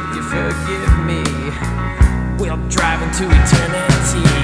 if you forgive me, we'll drive into eternity.